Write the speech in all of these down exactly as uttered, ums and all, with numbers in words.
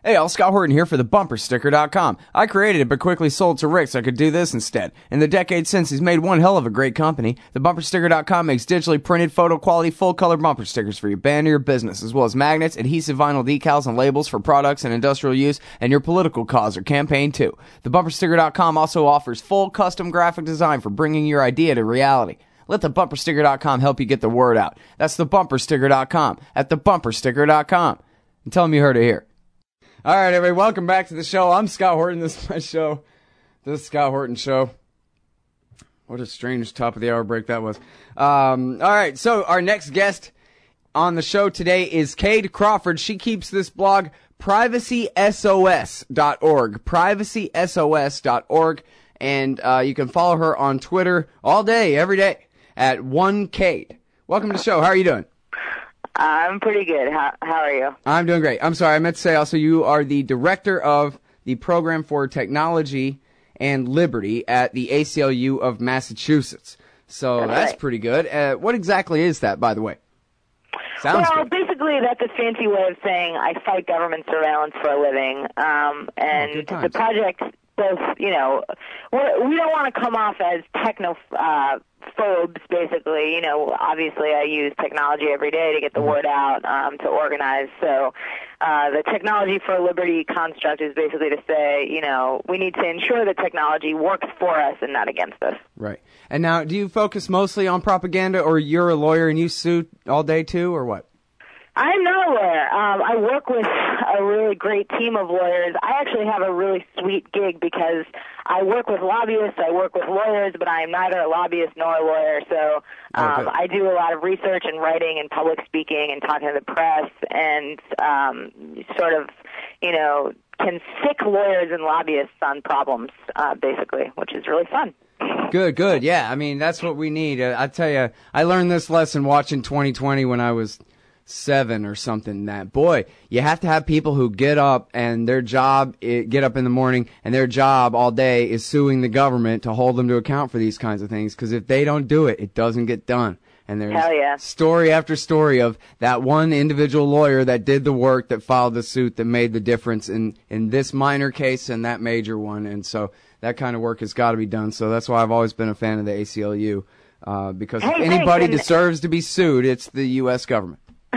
Hey, all, Scott Horton here for the bumper sticker dot com. I created it but quickly sold to Rick so I could do this instead. In the decades since, he's made one hell of a great company. The bumper sticker dot com makes digitally printed, photo-quality, full-color bumper stickers for your band or your business, as well as magnets, adhesive vinyl decals, and labels for products and industrial use, and your political cause or campaign too. The bumper sticker dot com also offers full custom graphic design for bringing your idea to reality. Let the bumper sticker dot com help you get the word out. That's the bumper sticker dot com at the bumper sticker dot com. And tell them you heard it here. All right, everybody, welcome back to the show. I'm Scott Horton. This is my show. This is Scott Horton Show. What a strange top of the hour break that was. Um, all right, so our next guest on the show today is Cade Crawford. She keeps this blog, privacy S O S dot org, privacy S O S dot org, and uh, you can follow her on Twitter all day, every day, at one Cade. Welcome to the show. How are you doing? I'm pretty good. How how are you? I'm doing great. I'm sorry, I meant to say also you are the director of the Program for Technology and Liberty at the A C L U of Massachusetts. So that's, that's right. Pretty good. Uh, what exactly is that, by the way? Sounds well, good. basically that's a fancy way of saying I fight government surveillance for a living. Um, and oh, the project both, you know, we're, we don't want to come off as techno... Uh, phobes, basically. You know, obviously I use technology every day to get the mm-hmm. word out, um, to organize. So uh, the Technology for Liberty construct is basically to say, you know, we need to ensure that technology works for us and not against us. Right. And now, do you focus mostly on propaganda, or you're a lawyer and you sue all day too, or what? I'm not a lawyer. Um, I work with a really great team of lawyers. I actually have a really sweet gig because I work with lobbyists, I work with lawyers, but I am neither a lobbyist nor a lawyer. So um, okay. I do a lot of research and writing and public speaking and talking to the press and um, sort of, you know, can sick lawyers and lobbyists on problems, uh, basically, which is really fun. Good, good. Yeah, I mean, that's what we need. Uh, I tell you, I learned this lesson watching twenty twenty when I was seven or something. That boy, you have to have people who get up and their job it, get up in the morning and their job all day is suing the government to hold them to account for these kinds of things, because if they don't do it, it doesn't get done. And there's Hell yeah. story after story of that one individual lawyer that did the work, that filed the suit, that made the difference in in this minor case and that major one. And so that kind of work has got to be done. So that's why I've always been a fan of the A C L U, uh, because hey, if anybody thanks. deserves to be sued, it's the U S government.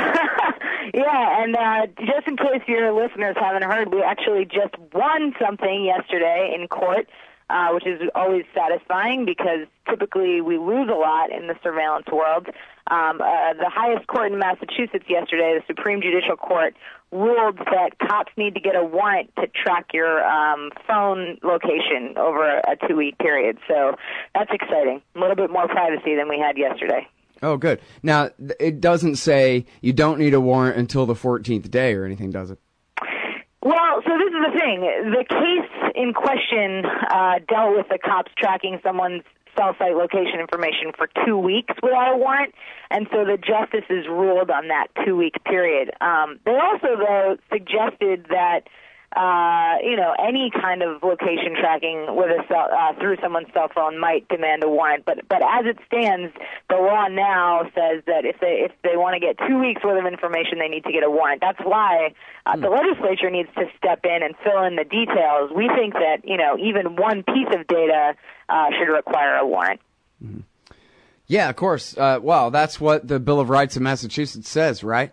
Yeah, and uh, just in case your listeners haven't heard, we actually just won something yesterday in court, uh, which is always satisfying because typically we lose a lot in the surveillance world. Um, uh, the highest court in Massachusetts yesterday, the Supreme Judicial Court, ruled that cops need to get a warrant to track your um, phone location over a two-week period. So that's exciting. A little bit more privacy than we had yesterday. Oh, good. Now, it doesn't say you don't need a warrant until the fourteenth day or anything, does it? Well, so this is the thing. The case in question uh, dealt with the cops tracking someone's cell site location information for two weeks without a warrant, and so the justices ruled on that two-week period. Um, they also, though, suggested that Uh, you know, any kind of location tracking with a cell, uh, through someone's cell phone might demand a warrant. But but as it stands, the law now says that if they if they want to get two weeks worth of information, they need to get a warrant. That's why uh, mm. the legislature needs to step in and fill in the details. We think that, you know, even one piece of data uh, should require a warrant. Mm-hmm. Yeah, of course. Uh, well, that's what the Bill of Rights of Massachusetts says, right?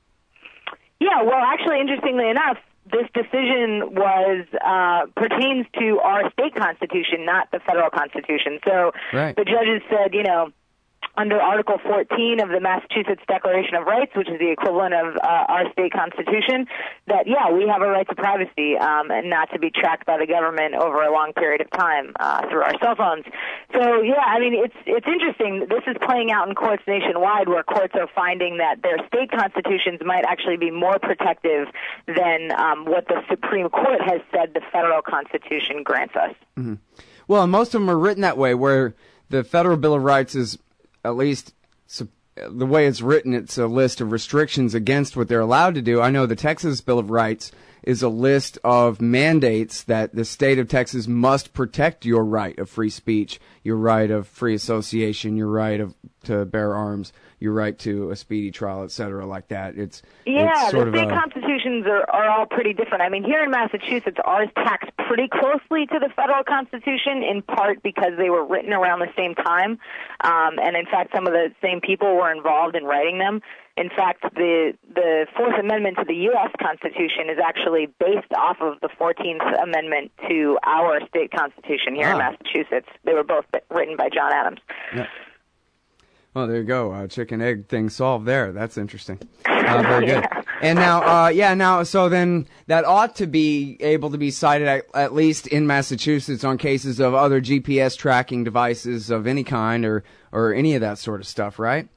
Yeah. Well, actually, interestingly enough, this decision was uh, pertains to our state constitution, not the federal constitution. So right. The judges said, you know, under Article fourteen of the Massachusetts Declaration of Rights, which is the equivalent of uh, our state constitution, that, yeah, we have a right to privacy um, and not to be tracked by the government over a long period of time uh, through our cell phones. So, yeah, I mean, it's it's interesting. This is playing out in courts nationwide where courts are finding that their state constitutions might actually be more protective than um, what the Supreme Court has said the federal constitution grants us. Mm-hmm. Well, and most of them are written that way, where the Federal Bill of Rights is, at least the way it's written, it's a list of restrictions against what they're allowed to do. I know the Texas Bill of Rights is a list of mandates that the state of Texas must protect your right of free speech, your right of free association, your right of to bear arms, your right to a speedy trial, et cetera, like that. It's yeah, it's sort the state of a, constitutions are, are all pretty different. I mean, here in Massachusetts, ours tax pretty closely to the federal constitution, in part because they were written around the same time, um, and in fact, some of the same people were involved in writing them. In fact, the the Fourth Amendment to the U S Constitution is actually based off of the Fourteenth Amendment to our state constitution here ah. in Massachusetts. They were both written by John Adams. Yeah. Well, there you go. Uh, chicken egg thing solved there. That's interesting. Uh, very good. Yeah. And now, uh, yeah, now, so then that ought to be able to be cited at, at least in Massachusetts on cases of other G P S tracking devices of any kind or, or any of that sort of stuff, right?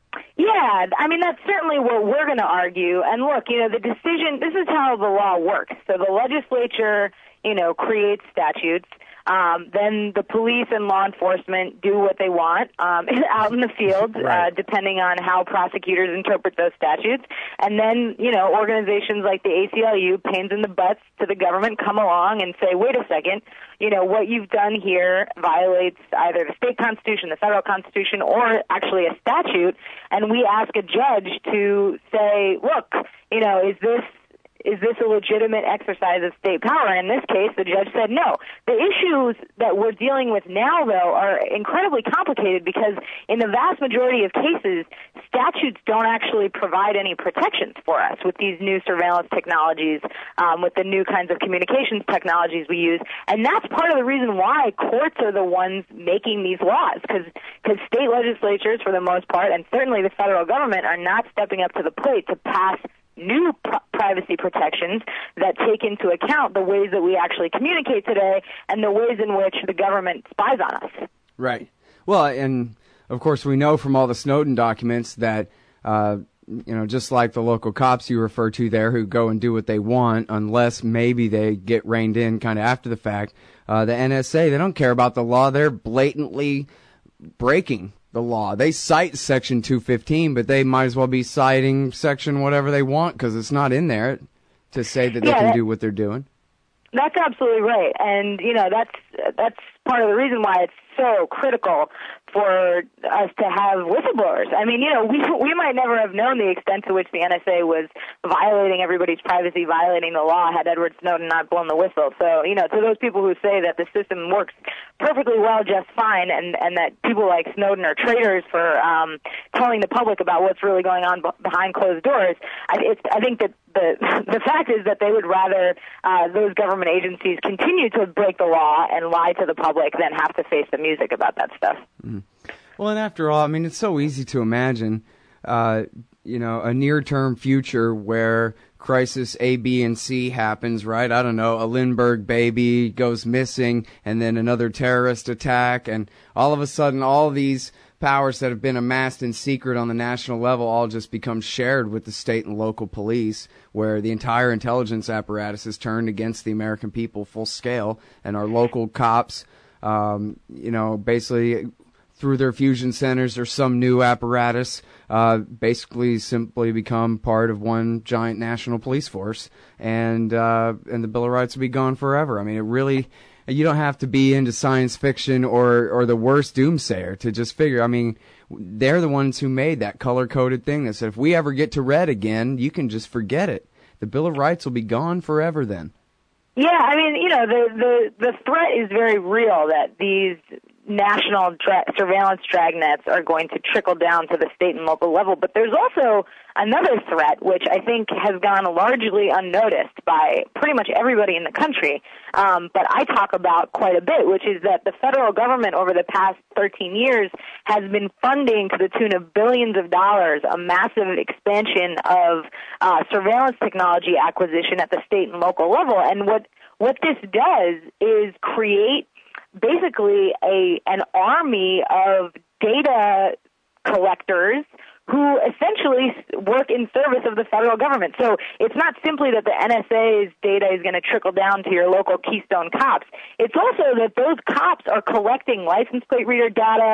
Yeah, I mean, that's certainly what we're going to argue. And look, you know, the decision, this is how the law works. So the legislature, you know, creates statutes. Um, then the police and law enforcement do what they want um, out in the field, right. uh, depending on how prosecutors interpret those statutes. And then, you know, organizations like the A C L U, pains in the butts to the government, come along and say, wait a second, you know, what you've done here violates either the state constitution, the federal constitution, or actually a statute. And we ask a judge to say, look, you know, is this Is this a legitimate exercise of state power? And in this case, the judge said no. The issues that we're dealing with now, though, are incredibly complicated because in the vast majority of cases, statutes don't actually provide any protections for us with these new surveillance technologies, um, with the new kinds of communications technologies we use. And that's part of the reason why courts are the ones making these laws, because state legislatures, for the most part, and certainly the federal government, are not stepping up to the plate to pass new pr- privacy protections that take into account the ways that we actually communicate today and the ways in which the government spies on us. Right. Well, and of course we know from all the Snowden documents that, uh, you know, just like the local cops you refer to there who go and do what they want unless maybe they get reined in kind of after the fact, uh, the N S A, they don't care about the law. They're blatantly breaking the law. They cite Section two fifteen, but they might as well be citing Section whatever they want because it's not in there to say that they yeah, can that, do what they're doing. That's absolutely right. And, you know, that's that's part of the reason why it's so critical for us to have whistleblowers. I mean, you know, we we might never have known the extent to which the N S A was violating everybody's privacy, violating the law, had Edward Snowden not blown the whistle. So, you know, to those people who say that the system works perfectly well, just fine, and, and that people like Snowden are traitors for um, telling the public about what's really going on b- behind closed doors, I, it's, I think that the the fact is that they would rather uh, those government agencies continue to break the law and lie to the public than have to face the music about that stuff. Mm. Well, and after all, I mean, it's so easy to imagine, uh, you know, a near-term future where crisis A, B, and C happens, right? I don't know, a Lindbergh baby goes missing, and then another terrorist attack, and all of a sudden all these powers that have been amassed in secret on the national level all just become shared with the state and local police, where the entire intelligence apparatus is turned against the American people full scale, and our local cops, um, you know, basically through their fusion centers or some new apparatus, uh, basically simply become part of one giant national police force, and uh, and the Bill of Rights will be gone forever. I mean, it really, you don't have to be into science fiction or, or the worst doomsayer to just figure, I mean, they're the ones who made that color-coded thing that said if we ever get to red again, you can just forget it. The Bill of Rights will be gone forever then. Yeah, I mean, you know, the, the, the threat is very real that these national dra- surveillance dragnets are going to trickle down to the state and local level. But there's also another threat, which I think has gone largely unnoticed by pretty much everybody in the country, um, but I talk about quite a bit, which is that the federal government over the past thirteen years has been funding to the tune of billions of dollars a massive expansion of uh, surveillance technology acquisition at the state and local level. And what, what this does is create basically a an army of data collectors who essentially work in service of the federal government. So it's not simply that the N S A's data is going to trickle down to your local Keystone cops. It's also that those cops are collecting license plate reader data,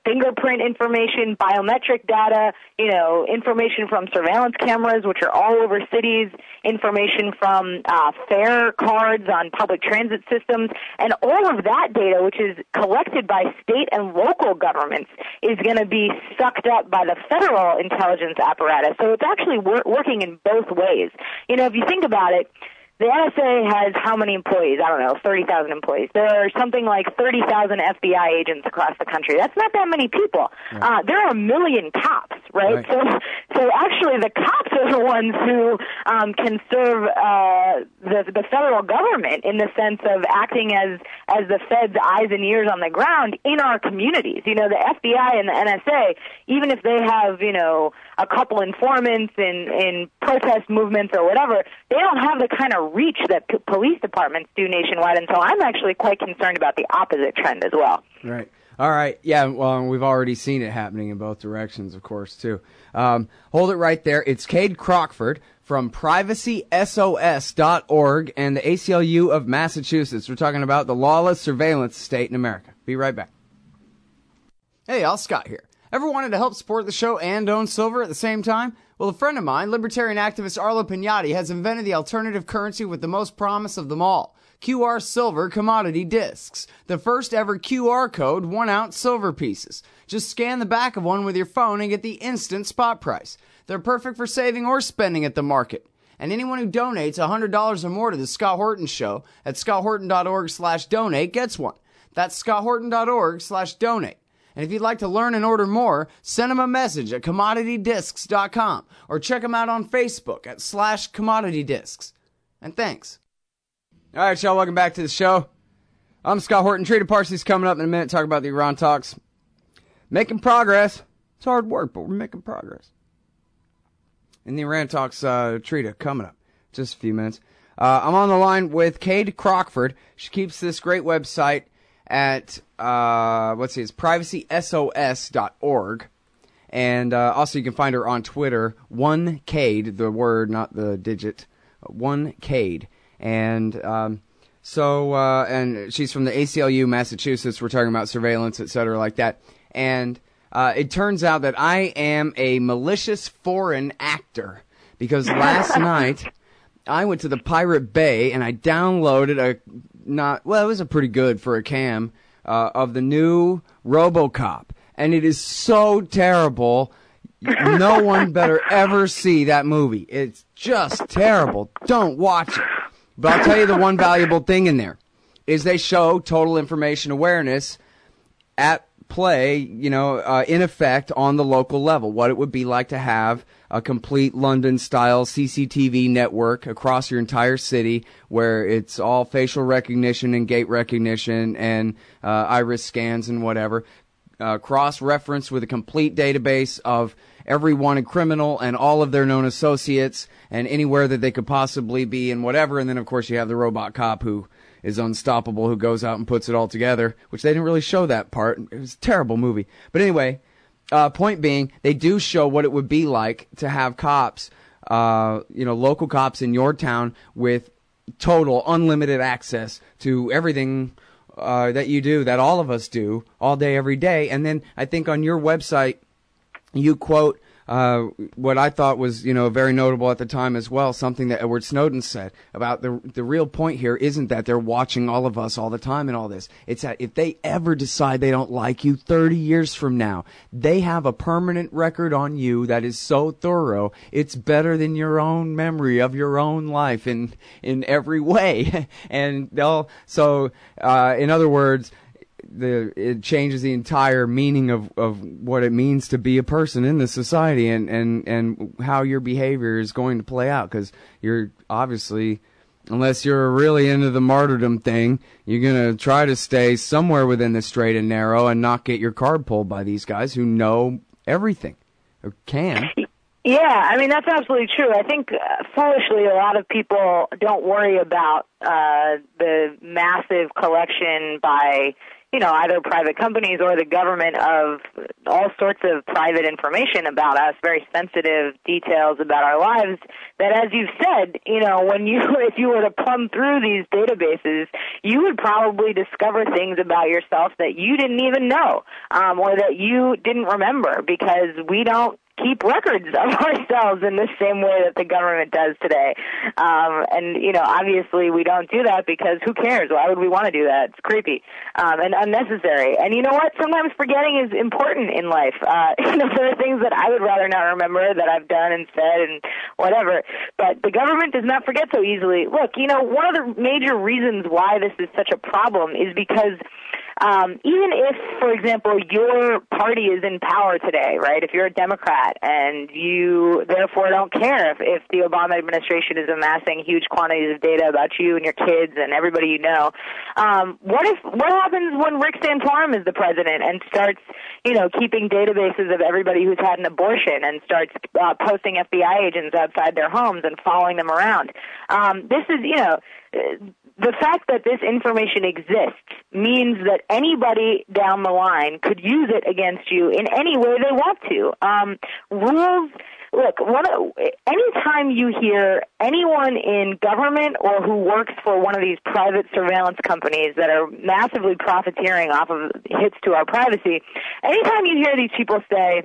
fingerprint information, biometric data, you know, information from surveillance cameras, which are all over cities, information from uh, fare cards on public transit systems, and all of that data, which is collected by state and local governments, is going to be sucked up by the federal intelligence apparatus. So it's actually wor- working in both ways. You know, if you think about it, the N S A has how many employees? I don't know, thirty thousand employees. There are something like thirty thousand F B I agents across the country. That's not that many people. Right. Uh, there are a million cops, right? right? So so actually the cops are the ones who um, can serve uh, the, the federal government in the sense of acting as, as the Fed's eyes and ears on the ground in our communities. You know, the F B I and the N S A, even if they have, you know, a couple informants in, in protest movements or whatever, they don't have the kind of reach that p- police departments do nationwide, and so I'm actually quite concerned about the opposite trend as well. Right. All right. Yeah, well, we've already seen it happening in both directions, of course, too. Um, hold it right there. It's Cade Crockford from privacy S O S dot org and the A C L U of Massachusetts. We're talking about the lawless surveillance state in America. Be right back. Hey, y'all, Scott here. Ever wanted to help support the show and own silver at the same time? Well, a friend of mine, libertarian activist Arlo Pignati, has invented the alternative currency with the most promise of them all. Q R Silver Commodity Discs. The first ever Q R code one-ounce silver pieces. Just scan the back of one with your phone and get the instant spot price. They're perfect for saving or spending at the market. And anyone who donates one hundred dollars or more to the Scott Horton Show at scott horton dot org slash donate gets one. That's scott horton dot org slash donate. And if you'd like to learn and order more, send them a message at commodity discs dot com or check them out on Facebook at slash commodity discs. And thanks. All right, y'all, welcome back to the show. I'm Scott Horton. Trita Parsley's coming up in a minute, talk about the Iran talks. Making progress. It's hard work, but we're making progress. And the Iran talks, uh, Trita, coming up. Just a few minutes. Uh, I'm on the line with Cade Crockford. She keeps this great website at, uh, let's see, it's privacy S O S dot org. And uh, also you can find her on Twitter, one Cade, the word, not the digit, one Cade. And um, so, uh, and she's from the A C L U, Massachusetts. We're talking about surveillance, et cetera, like that. And uh, it turns out that I am a malicious foreign actor because last night I went to the Pirate Bay and I downloaded a not well, it was a pretty good for a cam uh, of the new RoboCop, and it is so terrible. No one better ever see that movie. It's just terrible. Don't watch it. But I'll tell you the one valuable thing in there is they show total information awareness at play, you know, uh, in effect on the local level, what it would be like to have a complete London-style C C T V network across your entire city where it's all facial recognition and gait recognition and uh, iris scans and whatever, uh, cross-referenced with a complete database of every wanted criminal and all of their known associates and anywhere that they could possibly be and whatever. And then, of course, you have the robot cop who is unstoppable, who goes out and puts it all together, which they didn't really show that part. It was a terrible movie. But anyway, uh, point being, they do show what it would be like to have cops, uh, you know, local cops in your town with total unlimited access to everything uh, that you do, that all of us do, all day, every day. And then I think on your website, you quote uh, what I thought was, you know, very notable at the time as well, something that Edward Snowden said about the the real point here isn't that they're watching all of us all the time and all this. It's that if they ever decide they don't like you thirty years from now, they have a permanent record on you that is so thorough, it's better than your own memory of your own life in in every way. And they'll, so, uh, in other words, The, it changes the entire meaning of, of what it means to be a person in this society and, and, and how your behavior is going to play out. Because you're obviously, unless you're really into the martyrdom thing, you're going to try to stay somewhere within the straight and narrow and not get your card pulled by these guys who know everything, or can. Yeah, I mean, that's absolutely true. I think, uh, foolishly, a lot of people don't worry about uh, the massive collection by, you know, either private companies or the government of all sorts of private information about us, very sensitive details about our lives, that as you've said, you know, when you, if you were to plumb through these databases, you would probably discover things about yourself that you didn't even know, um, or that you didn't remember, because we don't keep records of ourselves in the same way that the government does today. Um, and, you know, obviously we don't do that because who cares? Why would we want to do that? It's creepy um, and unnecessary. And you know what? Sometimes forgetting is important in life. Uh, you know, there are things that I would rather not remember that I've done and said and whatever. But the government does not forget so easily. Look, you know, one of the major reasons why this is such a problem is because Um, even if, for example, your party is in power today, right, if you're a Democrat and you therefore don't care if, if the Obama administration is amassing huge quantities of data about you and your kids and everybody you know, um, what if, what happens when Rick Santorum is the president and starts, you know, keeping databases of everybody who's had an abortion and starts uh, posting F B I agents outside their homes and following them around? Um, this is, you know, the fact that this information exists means that anybody down the line could use it against you in any way they want to. Um, rules, look, one of, anytime you hear anyone in government or who works for one of these private surveillance companies that are massively profiteering off of hits to our privacy, anytime you hear these people say,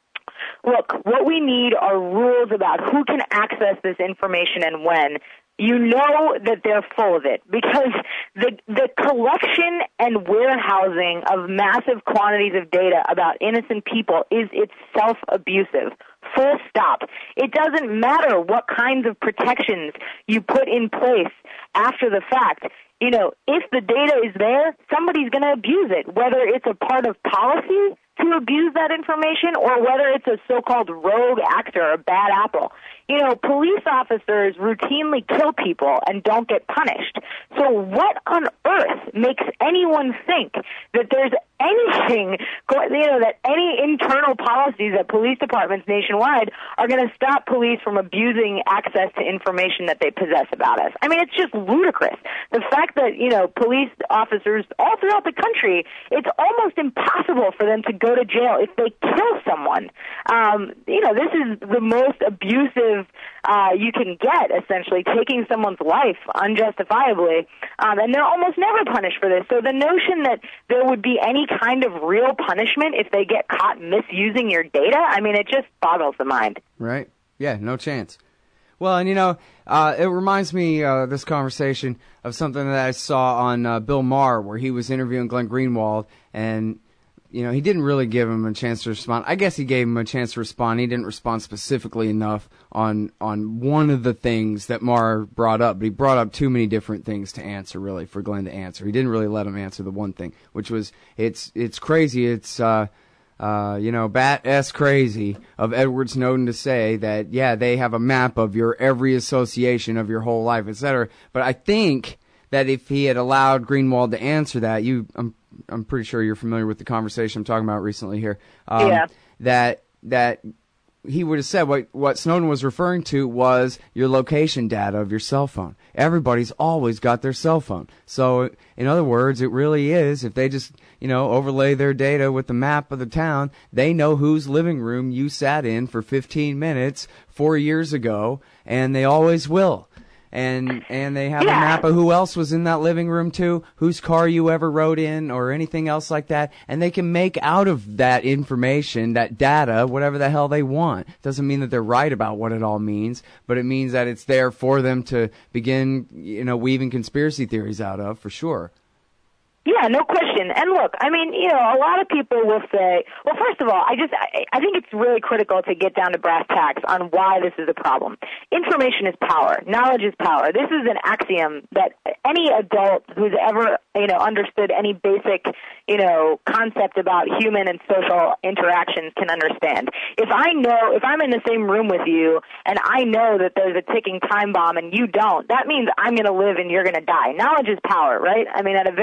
look, what we need are rules about who can access this information and when, you know that they're full of it, because the the collection and warehousing of massive quantities of data about innocent people is itself abusive. Full stop. It doesn't matter what kinds of protections you put in place after the fact. You know, if the data is there, somebody's going to abuse it, whether it's a part of policy to abuse that information or whether it's a so-called rogue actor, a bad apple. You know, police officers routinely kill people and don't get punished. So what on earth makes anyone think that there's anything, you know, that any internal policies at police departments nationwide are going to stop police from abusing access to information that they possess about us? I mean, it's just ludicrous. The fact that, you know, police officers all throughout the country, it's almost impossible for them to go to jail if they kill someone. Um, you know, this is the most abusive uh, you can get, essentially, taking someone's life unjustifiably, um, and they're almost never punished for this. So the notion that there would be any kind of real punishment if they get caught misusing your data, I mean, it just boggles the mind. Right. Yeah, no chance. Well, and you know, uh, it reminds me, uh, this conversation, of something that I saw on uh, Bill Maher, where he was interviewing Glenn Greenwald, and you know, he didn't really give him a chance to respond. I guess he gave him a chance to respond. He didn't respond specifically enough on on one of the things that Maher brought up, but he brought up too many different things to answer, really, for Glenn to answer. He didn't really let him answer the one thing, which was, it's it's crazy, it's, uh, uh, you know, bat-ass crazy of Edward Snowden to say that, yeah, they have a map of your every association of your whole life, et cetera. But I think that if he had allowed Greenwald to answer that, you, I'm I'm pretty sure you're familiar with the conversation I'm talking about recently here. Um, yeah. That that he would have said what what Snowden was referring to was your location data of your cell phone. Everybody's always got their cell phone. So in other words, it really is, if they just, you know, overlay their data with the map of the town, they know whose living room you sat in for fifteen minutes four years ago, and they always will. And and they have yeah. a map of who else was in that living room too, whose car you ever rode in or anything else like that. And they can make out of that information, that data, whatever the hell they want. Doesn't mean that they're right about what it all means, but it means that it's there for them to begin, you know, weaving conspiracy theories out of, for sure. Yeah, no question. And look, I mean, you know, a lot of people will say, well, first of all, I just, I, I think it's really critical to get down to brass tacks on why this is a problem. Information is power. Knowledge is power. This is an axiom that any adult who's ever, you know, understood any basic, you know, concept about human and social interactions can understand. If I know, if I'm in the same room with you and I know that there's a ticking time bomb and you don't, that means I'm going to live and you're going to die. Knowledge is power, right? I mean, at a very basic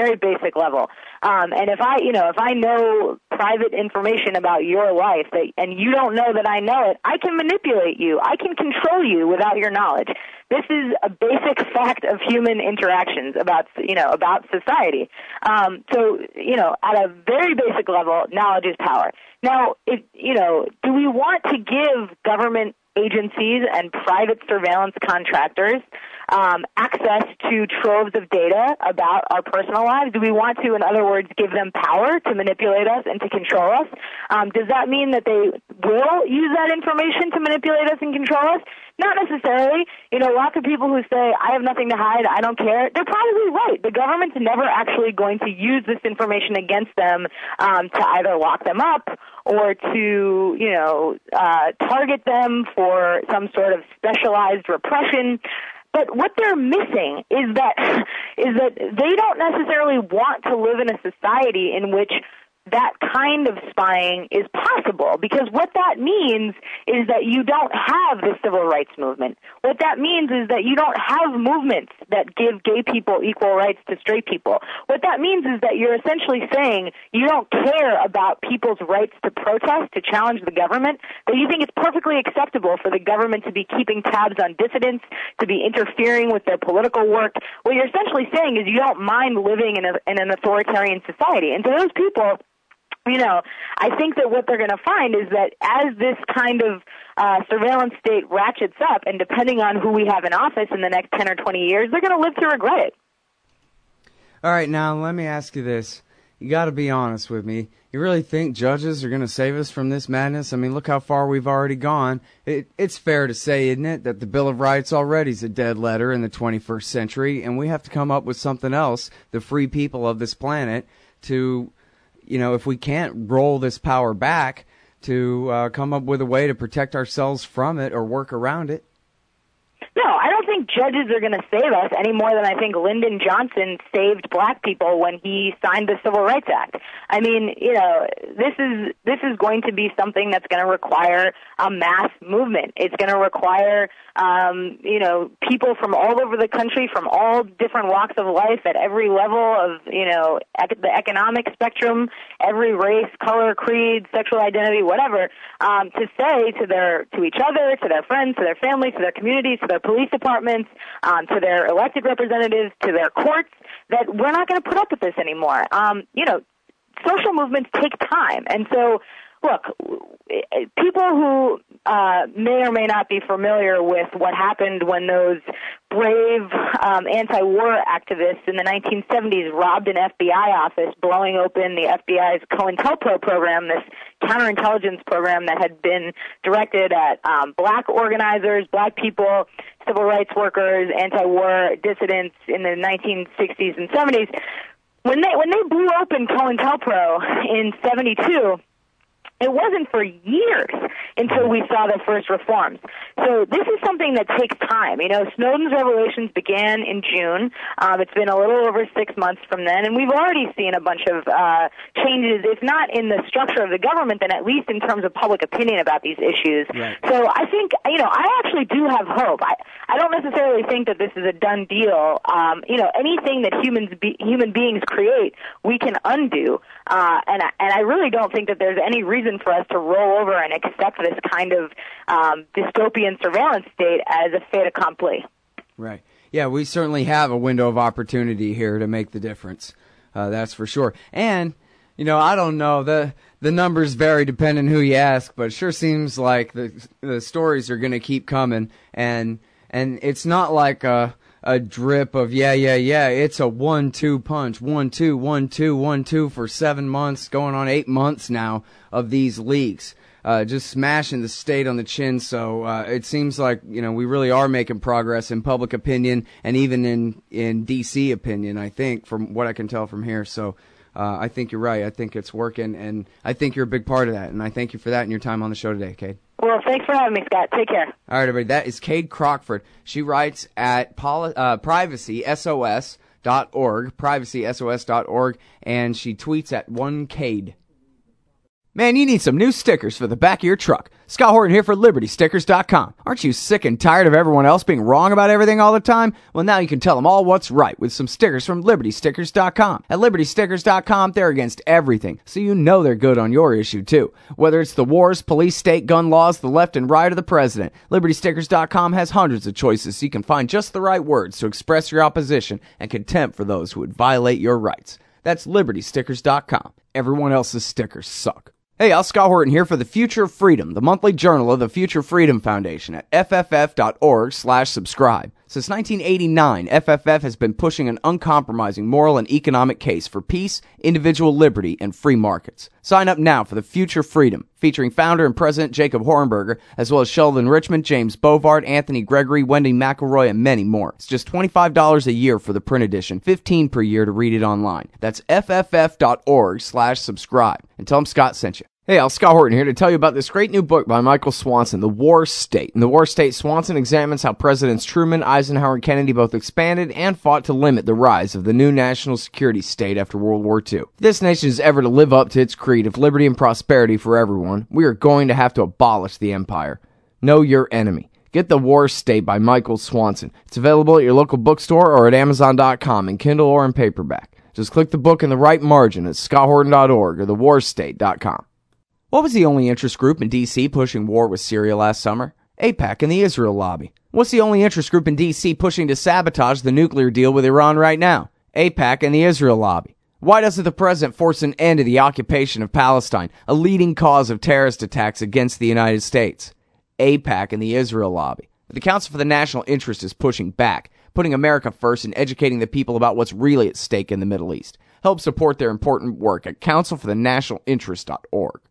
basic level. Um, and if I, you know, if I know private information about your life that, and you don't know that I know it, I can manipulate you. I can control you without your knowledge. This is a basic fact of human interactions about, you know, about society. Um, so, you know, at a very basic level, knowledge is power. Now, if, you know, do we want to give government agencies and private surveillance contractors um, access to troves of data about our personal lives? Do we want to, in other words, give them power to manipulate us and to control us? Um, does that mean that they will use that information to manipulate us and control us? Not necessarily. You know, lots of people who say, I have nothing to hide, I don't care, they're probably right. The government's never actually going to use this information against them um, to either lock them up or to, you know, uh, target them for some sort of specialized repression. But what they're missing is that is that they don't necessarily want to live in a society in which that kind of spying is possible, because what that means is that you don't have the civil rights movement. What that means is that you don't have movements that give gay people equal rights to straight people. What that means is that you're essentially saying you don't care about people's rights to protest, to challenge the government, that you think it's perfectly acceptable for the government to be keeping tabs on dissidents, to be interfering with their political work. What you're essentially saying is you don't mind living in, a, in an authoritarian society. And to those people, you know, I think that what they're going to find is that as this kind of uh, surveillance state ratchets up, and depending on who we have in office in the next ten or twenty years, they're going to live to regret it. All right, now let me ask you this. You got to be honest with me. You really think judges are going to save us from this madness? I mean, look how far we've already gone. It, it's fair to say, isn't it, that the Bill of Rights already is a dead letter in the twenty-first century, and we have to come up with something else, the free people of this planet, to... You know, if we can't roll this power back, to uh, come up with a way to protect ourselves from it or work around it. No, I don't think judges are going to save us any more than I think Lyndon Johnson saved black people when he signed the Civil Rights Act. I mean, you know, this is this is going to be something that's going to require a mass movement. It's going to require, um, you know, people from all over the country, from all different walks of life, at every level of, you know, ec- the economic spectrum, every race, color, creed, sexual identity, whatever, um, to say to their to each other, to their friends, to their families, to their communities, to their police departments, um, to their elected representatives, to their courts, that we're not going to put up with this anymore. Um, you know, social movements take time. And so, look, people who uh, may or may not be familiar with what happened when those brave um, anti-war activists in the nineteen seventies robbed an F B I office, blowing open the F B I's COINTELPRO program, this counterintelligence program that had been directed at um, black organizers, black people, civil rights workers, anti-war dissidents in the nineteen sixties and seventies. When they when they blew open COINTELPRO in seventy-two, it wasn't for years until we saw the first reforms. So this is something that takes time. You know, Snowden's revelations began in June. Um, it's been a little over six months from then, and we've already seen a bunch of uh, changes, if not in the structure of the government, then at least in terms of public opinion about these issues. Right. So I think, you know, I actually do have hope. I, I don't necessarily think that this is a done deal. Um, you know, anything that humans be, human beings create, we can undo. Uh, and, I, and I really don't think that there's any reason for us to roll over and accept this kind of um, dystopian surveillance state as a fait accompli. Right. Yeah, we certainly have a window of opportunity here to make the difference. Uh, that's for sure. And, you know, I don't know, the the numbers vary depending who you ask, but it sure seems like the the stories are going to keep coming, and and it's not like a a drip of yeah, yeah, yeah. It's a one-two punch, one, two, one, two, one, two for seven months, going on eight months now of these leaks, uh, just smashing the state on the chin. So uh, it seems like, you know, we really are making progress in public opinion and even in in D C opinion, I think, from what I can tell from here. So uh, I think you're right. I think it's working, and I think you're a big part of that. And I thank you for that and your time on the show today, Cade. Well, thanks for having me, Scott. Take care. All right, everybody. That is Cade Crockford. She writes at poli- uh, privacy S O S dot org, privacy S O S dot org, and she tweets at one Cade. Man, you need some new stickers for the back of your truck. Scott Horton here for Liberty Stickers dot com. Aren't you sick and tired of everyone else being wrong about everything all the time? Well, now you can tell them all what's right with some stickers from Liberty Stickers dot com. At Liberty Stickers dot com, they're against everything, so you know they're good on your issue, too. Whether it's the wars, police, state, gun laws, the left and right, or the president, Liberty Stickers dot com has hundreds of choices so you can find just the right words to express your opposition and contempt for those who would violate your rights. That's Liberty Stickers dot com. Everyone else's stickers suck. Hey, Al Scott Horton here for The Future of Freedom, the monthly journal of the Future Freedom Foundation at F F F dot org slash subscribe. Since nineteen eighty-nine, F F F has been pushing an uncompromising moral and economic case for peace, individual liberty, and free markets. Sign up now for The Future Freedom, featuring founder and president Jacob Hornberger, as well as Sheldon Richmond, James Bovard, Anthony Gregory, Wendy McElroy, and many more. It's just twenty-five dollars a year for the print edition, fifteen dollars per year to read it online. That's F F F dot org slash subscribe. And tell them Scott sent you. Hey, Al Scott Horton here to tell you about this great new book by Michael Swanson, The War State. In The War State, Swanson examines how Presidents Truman, Eisenhower, and Kennedy both expanded and fought to limit the rise of the new national security state after World War Two. If this nation is ever to live up to its creed of liberty and prosperity for everyone, we are going to have to abolish the empire. Know your enemy. Get The War State by Michael Swanson. It's available at your local bookstore or at Amazon dot com in Kindle or in paperback. Just click the book in the right margin at Scott Horton dot org or the war state dot com. What was the only interest group in D C pushing war with Syria last summer? AIPAC and the Israel lobby. What's the only interest group in D C pushing to sabotage the nuclear deal with Iran right now? AIPAC and the Israel lobby. Why doesn't the president force an end to the occupation of Palestine, a leading cause of terrorist attacks against the United States? AIPAC and the Israel lobby. The Council for the National Interest is pushing back, putting America first and educating the people about what's really at stake in the Middle East. Help support their important work at council for the national interest dot org.